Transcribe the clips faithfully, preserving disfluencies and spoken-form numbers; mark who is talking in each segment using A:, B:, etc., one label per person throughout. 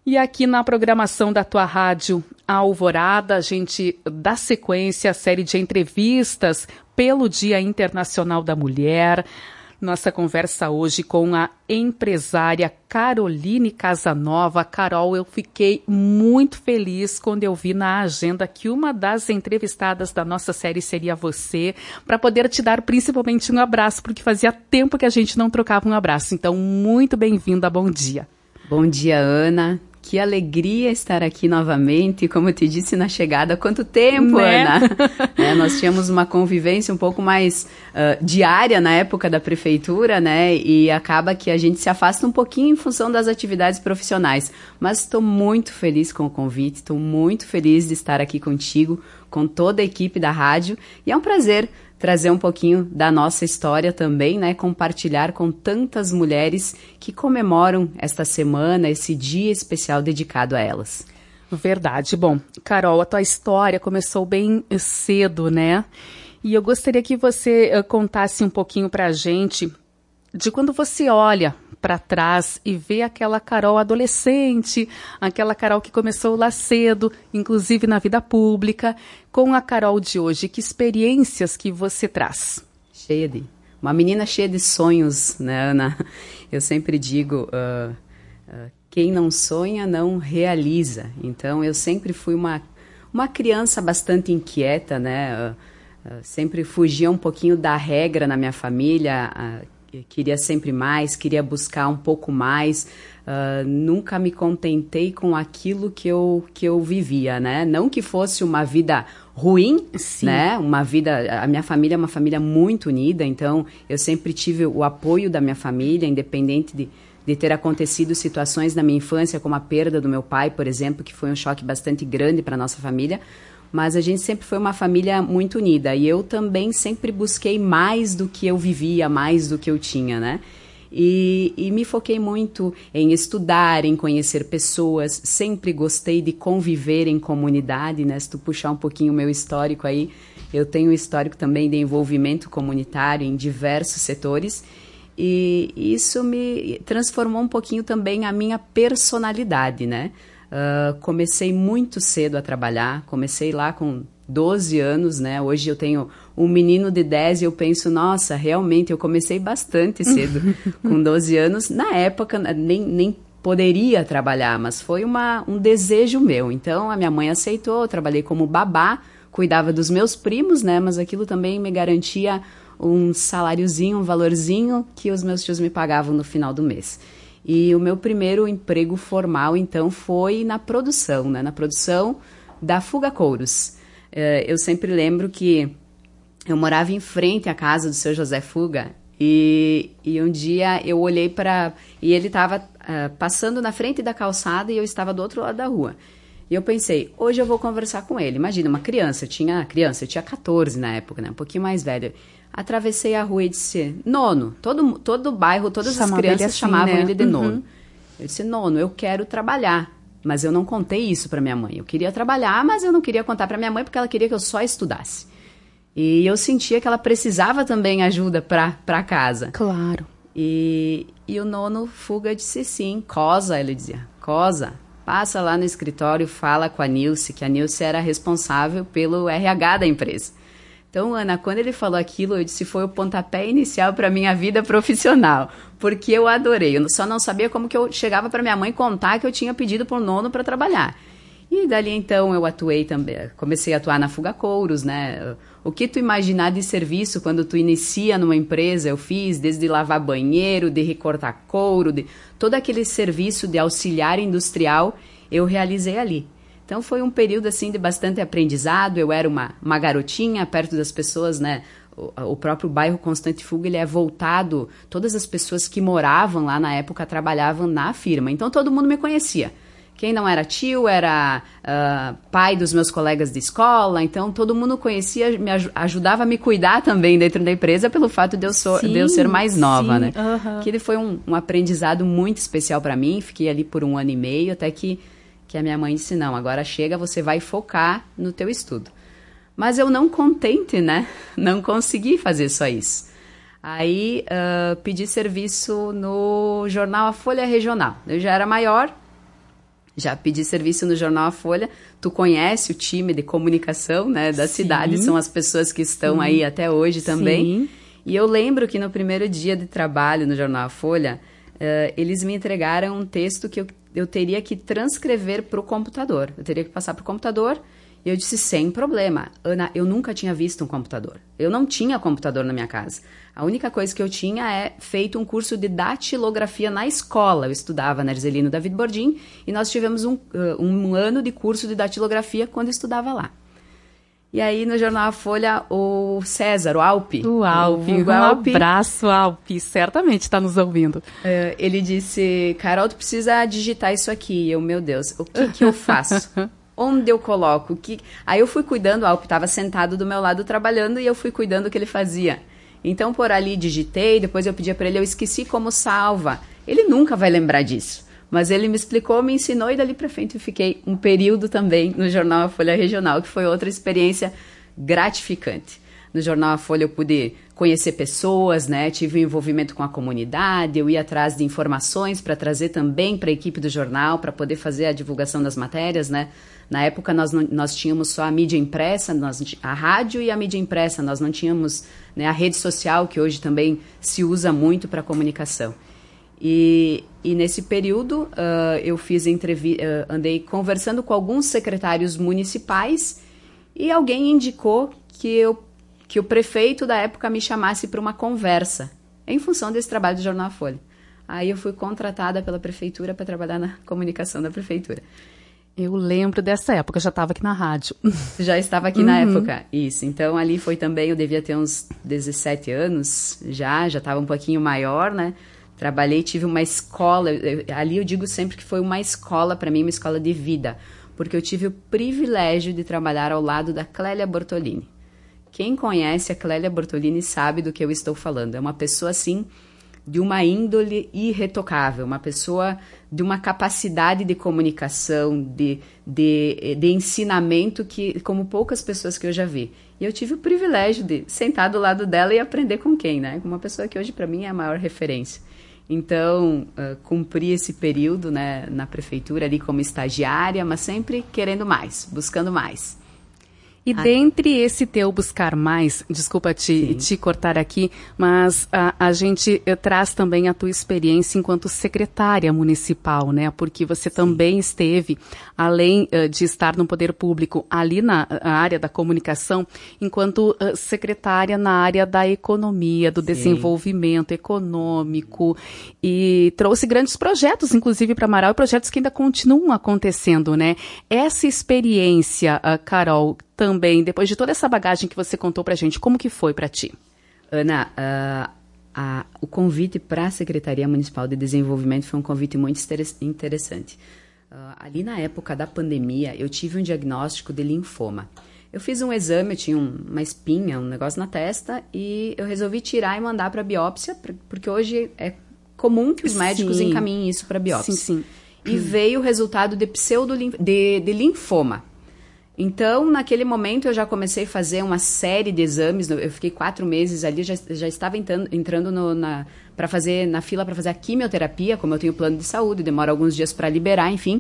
A: E aqui na programação da tua rádio Alvorada, a gente dá sequência à série de entrevistas pelo Dia Internacional da Mulher. Nossa conversa hoje com a empresária Caroline Casanova. Carol, eu fiquei muito feliz quando eu vi na agenda que uma das entrevistadas da nossa série seria você, para poder te dar principalmente um abraço, porque fazia tempo que a gente não trocava um abraço. Então, muito bem-vinda, bom dia.
B: Bom dia, Ana. Que alegria estar aqui novamente, como eu te disse na chegada, quanto tempo, né? Ana? É, nós tínhamos uma convivência um pouco mais uh, diária na época da prefeitura, né? E acaba que a gente se afasta um pouquinho em função das atividades profissionais. Mas estou muito feliz com o convite, estou muito feliz de estar aqui contigo, com toda a equipe da rádio. E é um prazer trazer um pouquinho da nossa história também, né? Compartilhar com tantas mulheres que comemoram esta semana, esse dia especial dedicado a elas.
A: Verdade. Bom, Carol, a tua história começou bem cedo, né? E eu gostaria que você uh, contasse um pouquinho pra gente de quando você olha para trás e vê aquela Carol adolescente, aquela Carol que começou lá cedo, inclusive na vida pública, com a Carol de hoje. Que experiências que você traz?
B: Cheia de... Uma menina cheia de sonhos, né, Ana? Eu sempre digo, uh, uh, quem não sonha não realiza. Então, eu sempre fui uma, uma criança bastante inquieta, né? Uh, uh, sempre fugia um pouquinho da regra na minha família, uh, queria sempre mais, queria buscar um pouco mais, uh, nunca me contentei com aquilo que eu, que eu vivia, né? Não que fosse uma vida ruim, Sim. né? Uma vida, a minha família é uma família muito unida, então eu sempre tive o apoio da minha família, independente de, de ter acontecido situações na minha infância, como a perda do meu pai, por exemplo, que foi um choque bastante grande para a nossa família. Mas a gente sempre foi uma família muito unida e eu também sempre busquei mais do que eu vivia, mais do que eu tinha, né? E, e me foquei muito em estudar, em conhecer pessoas, sempre gostei de conviver em comunidade, né? Se tu puxar um pouquinho o meu histórico aí, eu tenho um histórico também de envolvimento comunitário em diversos setores e isso me transformou um pouquinho também a minha personalidade, né? Uh, comecei muito cedo a trabalhar, comecei lá com doze anos, né? Hoje eu tenho um menino de dez e eu penso, nossa, realmente eu comecei bastante cedo, com doze anos. Na época nem, nem poderia trabalhar, mas foi uma, um desejo meu. Então a minha mãe aceitou, eu trabalhei como babá, cuidava dos meus primos, né? Mas aquilo também me garantia um saláriozinho, um valorzinho que os meus tios me pagavam no final do mês. E o meu primeiro emprego formal, então, foi na produção, né? Na produção da Fuga Couros. Uh, eu sempre lembro que eu morava em frente à casa do seu José Fuga e, e um dia eu olhei para... E ele estava uh, passando na frente da calçada e eu estava do outro lado da rua. E eu pensei, hoje eu vou conversar com ele. Imagina, uma criança, eu tinha, criança, eu tinha catorze na época, né? Um pouquinho mais velha. Atravessei a rua e disse, Nono, todo, todo o bairro, todas Chamava as crianças assim, chamavam né? ele de uhum. Nono. Eu disse, Nono, eu quero trabalhar, mas eu não contei isso para minha mãe. Eu queria trabalhar, mas eu não queria contar para minha mãe porque ela queria que eu só estudasse. E eu sentia que ela precisava também ajuda para casa.
A: Claro.
B: E, e o Nono Fuga disse sim, Cosa, ele dizia, Cosa, passa lá no escritório, fala com a Nilce, que a Nilce era responsável pelo R H da empresa. Então, Ana, quando ele falou aquilo, eu disse, foi o pontapé inicial para a minha vida profissional, porque eu adorei. Eu só não sabia como que eu chegava para minha mãe contar que eu tinha pedido para o Nono para trabalhar. E dali, então, eu atuei também, comecei a atuar na Fuga Couros, né? O que tu imaginar de serviço quando tu inicia numa empresa, eu fiz, desde lavar banheiro, de recortar couro, de todo aquele serviço de auxiliar industrial, eu realizei ali. Então, foi um período, assim, de bastante aprendizado. Eu era uma, uma garotinha perto das pessoas, né? O, o próprio bairro Constante Fuga, ele é voltado... Todas as pessoas que moravam lá na época trabalhavam na firma. Então, todo mundo me conhecia. Quem não era tio era uh, pai dos meus colegas de escola. Então, todo mundo conhecia, me aj- ajudava a me cuidar também dentro da empresa pelo fato de eu, so, sim, de eu ser mais nova, sim, né? Uh-huh. Que ele foi um, um aprendizado muito especial para mim. Fiquei ali por um ano e meio, até que... que a minha mãe disse, não, agora chega, você vai focar no teu estudo. Mas eu não contente, né? Não consegui fazer só isso. Aí, uh, pedi serviço no jornal A Folha Regional. Eu já era maior, Já pedi serviço no Jornal A Folha. Tu conhece o time de comunicação, né, da Sim. cidade, são as pessoas que estão Sim. aí até hoje também. Sim. E eu lembro que no primeiro dia de trabalho no Jornal A Folha, uh, eles me entregaram um texto que eu, eu teria que transcrever para o computador. Eu teria que passar para o computador. E eu disse, sem problema. Ana, eu nunca tinha visto um computador. Eu não tinha computador na minha casa. A única coisa que eu tinha é feito um curso de datilografia na escola. Eu estudava na Erzelino David Bordim e nós tivemos um, uh, um ano de curso de datilografia quando eu estudava lá. E aí, no Jornal A Folha, o César, o Alpe.
A: O Alpe, o, o um Alpe, abraço, Alpe, certamente está nos ouvindo.
B: Uh, ele disse, Carol, tu precisa digitar isso aqui. E eu, meu Deus, o que que eu faço? Onde eu coloco? Que... Aí eu fui cuidando, o Alpe estava sentado do meu lado trabalhando e eu fui cuidando do que ele fazia. Então, por ali, digitei, depois eu pedi para ele, eu esqueci como salva. Ele nunca vai lembrar disso. Mas ele me explicou, me ensinou e dali para frente eu fiquei um período também no Jornal A Folha Regional, que foi outra experiência gratificante. No Jornal A Folha eu pude conhecer pessoas, né? Tive um envolvimento com a comunidade, eu ia atrás de informações para trazer também para a equipe do jornal, para poder fazer a divulgação das matérias, né? Na época nós, não, nós tínhamos só a mídia impressa, nós, a rádio e a mídia impressa, nós não tínhamos, né, a rede social, que hoje também se usa muito para comunicação. E, e nesse período uh, eu fiz entrevi- uh, andei conversando com alguns secretários municipais e alguém indicou que, eu, que o prefeito da época me chamasse para uma conversa, em função desse trabalho do Jornal A Folha. Aí eu fui contratada pela prefeitura para trabalhar na comunicação da prefeitura.
A: Eu lembro dessa época, eu já estava aqui na rádio.
B: Já estava aqui uhum. na época, isso. Então, ali foi também, eu devia ter uns dezessete anos, já, já estava um pouquinho maior, né? Trabalhei, tive uma escola, eu, ali eu digo sempre que foi uma escola, para mim, uma escola de vida, porque eu tive o privilégio de trabalhar ao lado da Clélia Bortolini. Quem conhece a Clélia Bortolini sabe do que eu estou falando. É uma pessoa, assim, de uma índole irretocável, uma pessoa de uma capacidade de comunicação, de, de, de ensinamento que, como poucas pessoas que eu já vi. E eu tive o privilégio de sentar do lado dela e aprender com quem, né? Com uma pessoa que hoje para mim é a maior referência. Então, uh, cumpri esse período, né, na prefeitura ali como estagiária, mas sempre querendo mais, buscando mais.
A: E ah. dentre esse teu buscar mais, desculpa te, te cortar aqui, mas a, a gente eh, traz também a tua experiência enquanto secretária municipal, né? Porque você Sim. também esteve, além uh, de estar no poder público, ali na área da comunicação, enquanto uh, secretária na área da economia, do Sim. desenvolvimento econômico, e trouxe grandes projetos, inclusive para Marau, e projetos que ainda continuam acontecendo, né? Essa experiência, uh, Carol, também, depois de toda essa bagagem que você contou pra gente, como que foi pra ti?
B: Ana, uh, a, o convite para a Secretaria Municipal de Desenvolvimento foi um convite muito interessante. Uh, ali na época da pandemia, eu tive um diagnóstico de linfoma. Eu fiz um exame, eu tinha um, uma espinha, um negócio na testa, e eu resolvi tirar e mandar para biópsia, porque hoje é comum que os médicos sim. encaminhem isso para biópsia.
A: Sim, sim.
B: E hum. veio o resultado de pseudo de, de linfoma. Então, naquele momento, eu já comecei a fazer uma série de exames. Eu fiquei quatro meses ali, já, já estava entrando, entrando no, na, pra fazer, na fila para fazer a quimioterapia, como eu tenho plano de saúde, demora alguns dias para liberar, enfim.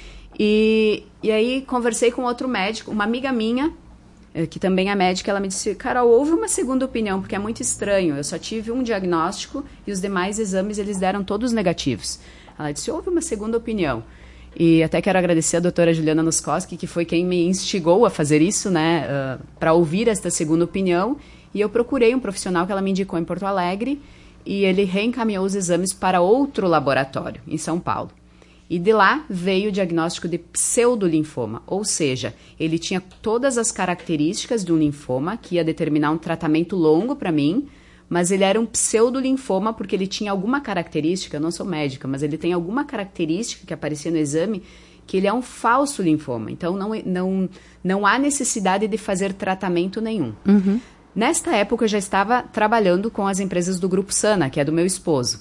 B: E, e aí, conversei com outro médico, uma amiga minha, que também é médica, ela me disse, Carol, houve uma segunda opinião, porque é muito estranho. Eu só tive um diagnóstico e os demais exames, eles deram todos negativos. Ela disse, houve uma segunda opinião. E até quero agradecer a doutora Juliana Nuskoski, que foi quem me instigou a fazer isso, né, uh, para ouvir esta segunda opinião. E eu procurei um profissional que ela me indicou em Porto Alegre e ele reencaminhou os exames para outro laboratório, em São Paulo. E de lá veio o diagnóstico de pseudolinfoma, ou seja, ele tinha todas as características de um linfoma, que ia determinar um tratamento longo para mim, mas ele era um pseudolinfoma porque ele tinha alguma característica, eu não sou médica, mas ele tem alguma característica que aparecia no exame, que ele é um falso linfoma. Então, não, não, não há necessidade de fazer tratamento nenhum.
A: Uhum.
B: Nesta época, eu já estava trabalhando com as empresas do Grupo Sana, que é do meu esposo.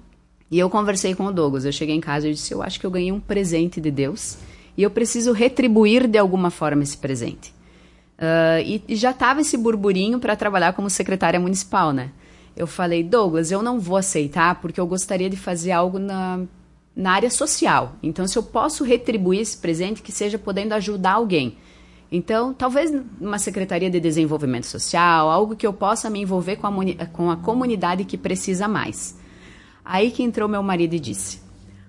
B: E eu conversei com o Douglas. Eu cheguei em casa e disse, eu acho que eu ganhei um presente de Deus e eu preciso retribuir de alguma forma esse presente. Uh, e, e já estava esse burburinho para trabalhar como secretária municipal, né? Eu falei, Douglas, eu não vou aceitar porque eu gostaria de fazer algo na, na área social. Então, se eu posso retribuir esse presente, que seja podendo ajudar alguém. Então, talvez uma Secretaria de Desenvolvimento Social, algo que eu possa me envolver com a, com a comunidade que precisa mais. Aí que entrou meu marido e disse,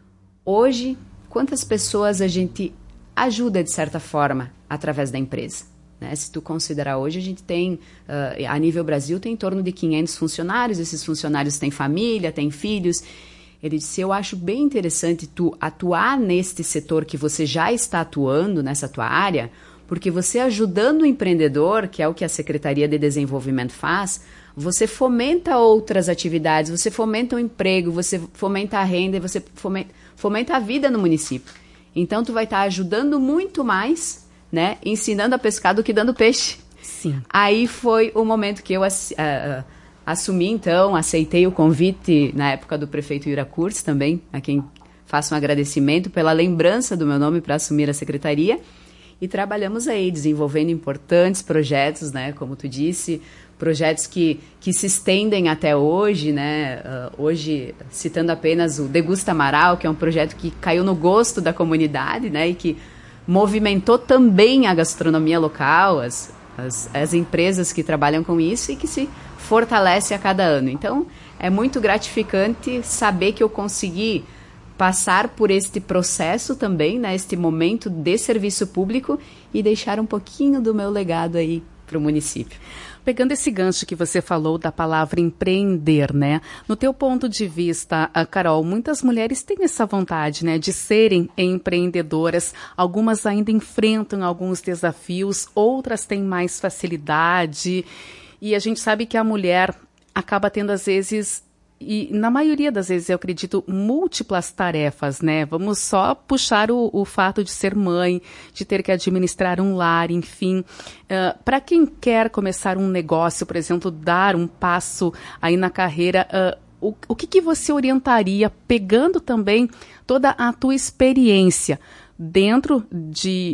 B: hoje, quantas pessoas a gente ajuda, de certa forma, através da empresa? Né? Se tu considerar hoje, a gente tem, uh, a nível Brasil, tem em torno de quinhentos funcionários, esses funcionários têm família, têm filhos. Ele disse, eu acho bem interessante tu atuar neste setor que você já está atuando, nessa tua área, porque você ajudando o empreendedor, que é o que a Secretaria de Desenvolvimento faz, você fomenta outras atividades, você fomenta o emprego, você fomenta a renda, você fomenta, fomenta a vida no município. Então, tu vai estar ajudando muito mais, né, ensinando a pescar do que dando peixe.
A: Sim.
B: Aí foi o momento que eu uh, uh, assumi, então, aceitei o convite na época do prefeito Ira Kurz também, a quem faço um agradecimento pela lembrança do meu nome para assumir a secretaria. E trabalhamos aí, desenvolvendo importantes projetos, né, como tu disse, projetos que, que se estendem até hoje, né, uh, hoje citando apenas o Degusta Amaral, que é um projeto que caiu no gosto da comunidade, né, e que movimentou também a gastronomia local, as, as, as empresas que trabalham com isso e que se fortalece a cada ano. Então, é muito gratificante saber que eu consegui passar por este processo também, né, este momento de serviço público e deixar um pouquinho do meu legado aí para o município.
A: Pegando esse gancho que você falou da palavra empreender, né? No teu ponto de vista, Carol, muitas mulheres têm essa vontade, né, de serem empreendedoras. Algumas ainda enfrentam alguns desafios, outras têm mais facilidade. E a gente sabe que a mulher acaba tendo, às vezes, e na maioria das vezes, eu acredito, múltiplas tarefas, né? Vamos só puxar o, o fato de ser mãe, de ter que administrar um lar, enfim. Uh, para quem quer começar um negócio, por exemplo, dar um passo aí na carreira, uh, o, o que, que você orientaria, pegando também toda a tua experiência dentro de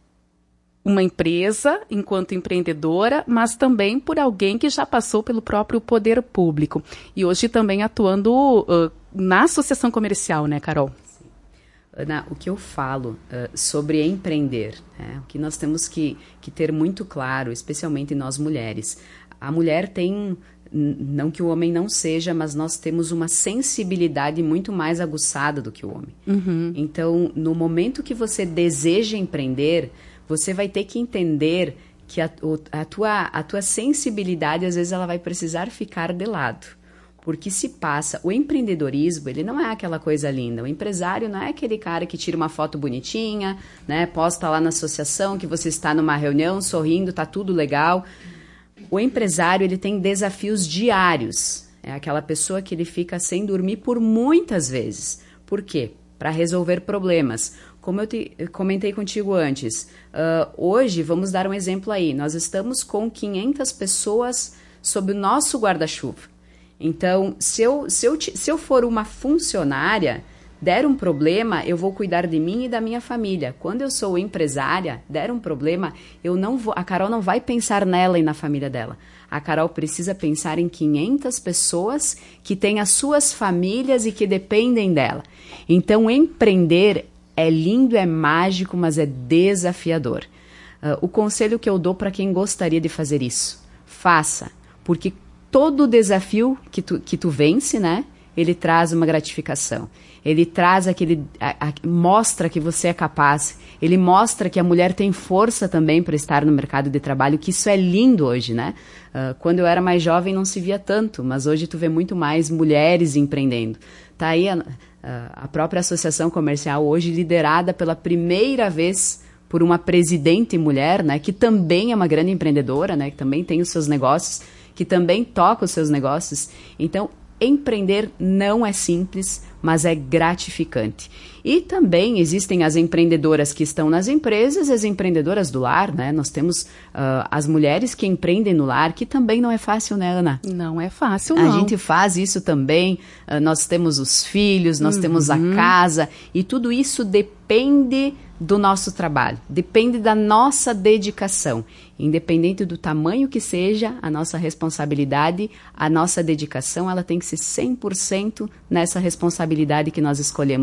A: uma empresa, enquanto empreendedora, mas também por alguém que já passou pelo próprio poder público. E hoje também atuando uh, na associação comercial, né, Carol?
B: Sim. Ana, o que eu falo uh, sobre empreender, né, o que nós temos que, que ter muito claro, especialmente nós mulheres. A mulher tem, não que o homem não seja, mas nós temos uma sensibilidade muito mais aguçada do que o homem. Uhum. Então, no momento que você deseja empreender, você vai ter que entender que a, a, tua, a tua sensibilidade, às vezes, ela vai precisar ficar de lado. Porque se passa... O empreendedorismo, ele não é aquela coisa linda. O empresário não é aquele cara que tira uma foto bonitinha, né, posta lá na associação que você está numa reunião, sorrindo, tá tudo legal. O empresário, ele tem desafios diários. É aquela pessoa que ele fica sem dormir por muitas vezes. Por quê? Para resolver problemas. Como eu te, comentei contigo antes, uh, hoje, vamos dar um exemplo aí, nós estamos com quinhentas pessoas sob o nosso guarda-chuva. Então, se eu, se, eu, se eu for uma funcionária, der um problema, eu vou cuidar de mim e da minha família. Quando eu sou empresária, der um problema, eu não vou, a Carol não vai pensar nela e na família dela. A Carol precisa pensar em quinhentas pessoas que têm as suas famílias e que dependem dela. Então, empreender é lindo, é mágico, mas é desafiador. Uh, o conselho que eu dou para quem gostaria de fazer isso, faça, porque todo desafio que tu, que tu vence, né, ele traz uma gratificação. Ele traz aquele, a, a, mostra que você é capaz, ele mostra que a mulher tem força também para estar no mercado de trabalho, que isso é lindo hoje, né? Uh, quando eu era mais jovem não se via tanto, mas hoje tu vê muito mais mulheres empreendendo. Tá aí a, a própria associação comercial hoje liderada pela primeira vez por uma presidente mulher, né, que também é uma grande empreendedora, né, que também tem os seus negócios, que também toca os seus negócios. Então, empreender não é simples, mas é gratificante. E também existem as empreendedoras que estão nas empresas e as empreendedoras do lar, né? Nós temos uh, as mulheres que empreendem no lar, que também não é fácil, né, Ana?
A: Não é fácil, não.
B: A gente faz isso também, uh, nós temos os filhos, nós uhum. temos a casa, e tudo isso depende do nosso trabalho, depende da nossa dedicação. Independente do tamanho que seja, a nossa responsabilidade, a nossa dedicação, ela tem que ser cem por cento nessa responsabilidade que nós escolhemos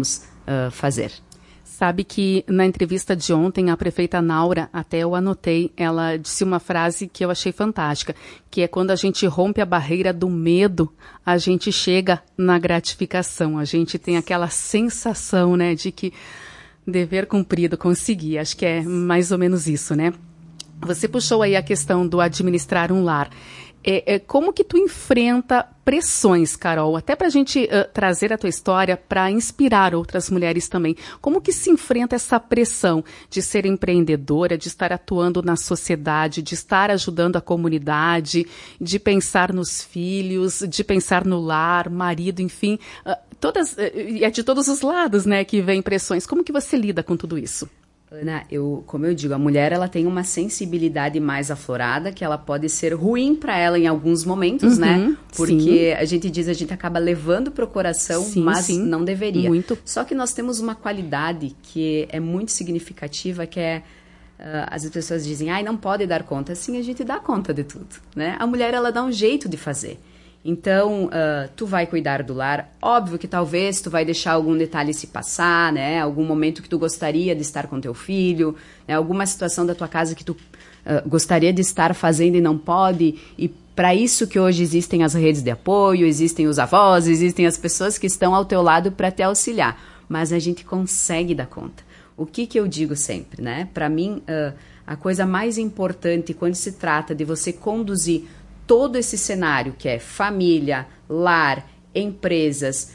B: uh, fazer.
A: Sabe que na entrevista de ontem, a prefeita Naura, até eu anotei, ela disse uma frase que eu achei fantástica, que é quando a gente rompe a barreira do medo, a gente chega na gratificação, a gente tem aquela sensação, né, de que dever cumprido, consegui, acho que é mais ou menos isso, né? Você puxou aí a questão do administrar um lar. É, é, como que tu enfrenta pressões, Carol? Até para a gente uh, trazer a tua história para inspirar outras mulheres também. Como que se enfrenta essa pressão de ser empreendedora, de estar atuando na sociedade, de estar ajudando a comunidade, de pensar nos filhos, de pensar no lar, marido, enfim, uh, todas, uh, é de todos os lados, né, que vem pressões. Como que você lida com tudo isso?
B: Ana, eu, como eu digo, a mulher ela tem uma sensibilidade mais aflorada, que ela pode ser ruim para ela em alguns momentos, uhum, né? Porque sim. A gente diz, a gente acaba levando para o coração, sim, mas sim. Não deveria.
A: Muito.
B: Só que nós temos uma qualidade que é muito significativa, que é, uh, as pessoas dizem, ai, não pode dar conta. Sim, a gente dá conta de tudo, né? A mulher, ela dá um jeito de fazer. Então, uh, tu vai cuidar do lar. Óbvio que talvez tu vai deixar algum detalhe se passar, né? Algum momento que tu gostaria de estar com teu filho, né? Alguma situação da tua casa que tu uh, gostaria de estar fazendo e não pode. E para isso que hoje existem as redes de apoio, existem os avós, existem as pessoas que estão ao teu lado para te auxiliar. Mas a gente consegue dar conta. O que que eu digo sempre, né? Para mim, uh, a coisa mais importante quando se trata de você conduzir todo esse cenário que é família, lar, empresas,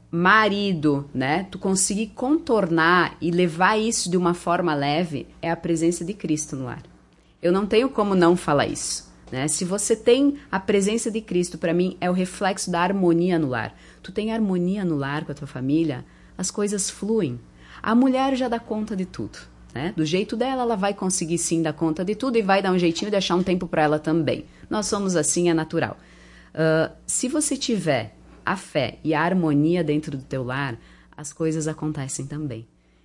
B: marido, né? Tu conseguir contornar e levar isso de uma forma leve é a presença de Cristo no lar. Eu não tenho como não falar isso, né? Se você tem a presença de Cristo, para mim é o reflexo da harmonia no lar. Tu tem harmonia no lar com a tua família, as coisas fluem. A mulher já dá conta de tudo, né? Do jeito dela, ela vai conseguir sim dar conta de tudo e vai dar um jeitinho de deixar um tempo para ela também. Nós somos assim, é natural. Uh, se você tiver a fé e a harmonia dentro do teu lar, as coisas acontecem também.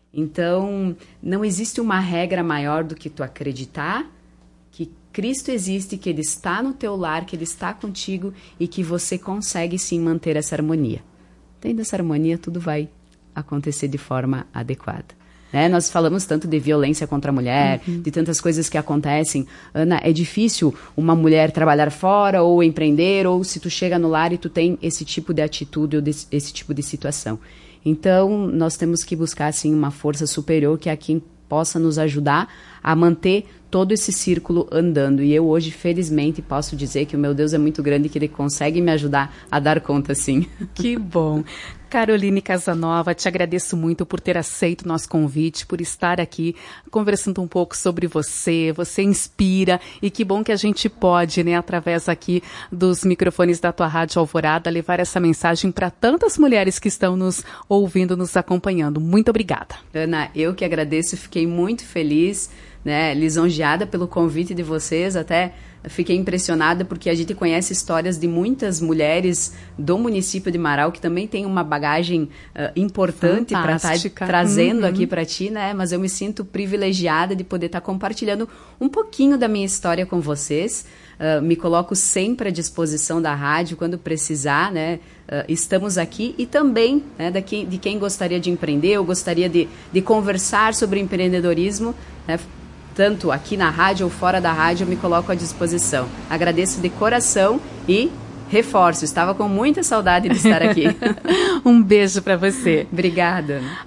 B: Então, não existe uma regra maior do que tu acreditar que Cristo existe, que Ele está no teu lar, que Ele está contigo e que você consegue sim manter essa harmonia. Tendo essa harmonia, tudo vai acontecer de forma adequada. Né? Nós falamos tanto de violência contra a mulher, uhum. de tantas coisas que acontecem. Ana, é difícil uma mulher trabalhar fora ou empreender, ou se tu chega no lar e tu tem esse tipo de atitude ou desse, esse tipo de situação. Então, nós temos que buscar assim, uma força superior que é quem possa nos ajudar a manter todo esse círculo andando. E eu hoje, felizmente, posso dizer que o meu Deus é muito grande e que Ele consegue me ajudar a dar conta, sim.
A: Que bom. Caroline Casanova, te agradeço muito por ter aceito o nosso convite, por estar aqui conversando um pouco sobre você. Você inspira e que bom que a gente pode, né, através aqui dos microfones da tua Rádio Alvorada, levar essa mensagem para tantas mulheres que estão nos ouvindo, nos acompanhando. Muito obrigada.
B: Ana, eu que agradeço, fiquei muito feliz, né, lisonjeada pelo convite de vocês, até fiquei impressionada porque a gente conhece histórias de muitas mulheres do município de Marau que também tem uma bagagem uh, importante para estar tá trazendo uhum. aqui para ti, né? Mas eu me sinto privilegiada de poder estar tá compartilhando um pouquinho da minha história com vocês. Uh, me coloco sempre à disposição da rádio quando precisar, né? Uh, estamos aqui e também, né, de, quem, de quem gostaria de empreender ou gostaria de, de conversar sobre empreendedorismo, né? Tanto aqui na rádio ou fora da rádio, eu me coloco à disposição. Agradeço de coração e reforço, estava com muita saudade de estar aqui.
A: Um beijo para você.
B: Obrigada.